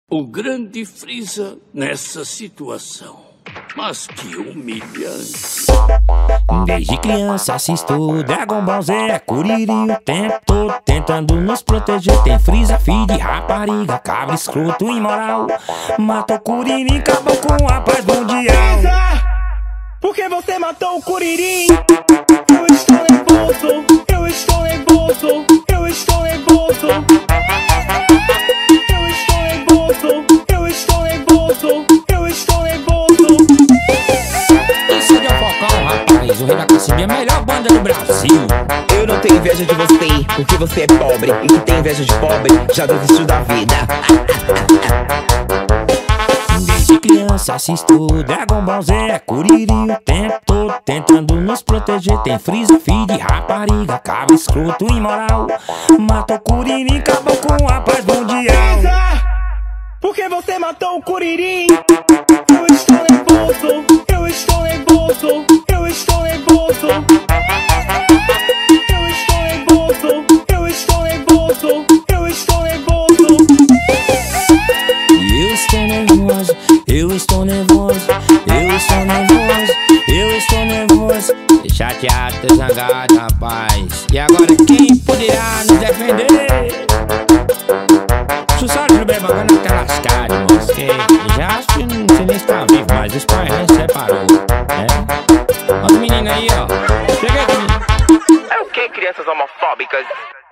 O grande Freeza nessa situação. Mas que humilhante. Desde criança assisto Dragon Ball Z, Kuririn o tempo todo tentando nos proteger. Tem Freeza, filho de rapariga, cabra escroto imoral. Matou o Kuririn, acabou com a paz mundial. Freeza, por que você matou o Kuririn? Eu estou nervoso, eu estou nervoso, eu estou nervoso. Eu estou nervoso, eu estou nervoso, eu estou nervoso. Isso é de Focão, rapaz, o Rei da Cassibinha é a melhor banda do Brasil. Eu não tenho inveja de você, porque você é pobre. E quem tem inveja de pobre, já desistiu da vida. Desde criança assisto Dragon Ball Z, Kuririn o tempo todo tentando nos proteger. Tem Freeza, filho de rapariga, cabra escroto imoral. Matou o Kuririn, acabou com a paz mundial. Freeza, por que você matou o Kuririn? Eu estou nervoso, eu estou nervoso, eu estou nervoso. Eu estou nervoso, eu estou nervoso, eu estou nervoso. Eu estou nervoso, eu estou nervoso, eu estou nervoso, eu estou nervoso. Tô chateado, tô zangado, rapaz. E agora quem poderá nos defender? Sucesso do Bebanga não tá lascado, irmãos. Que já acho que não sei nem se tá vivo, mas os pais nem separou, né? Olha os meninos aí, ó. Chega aqui. É o que, crianças homofóbicas?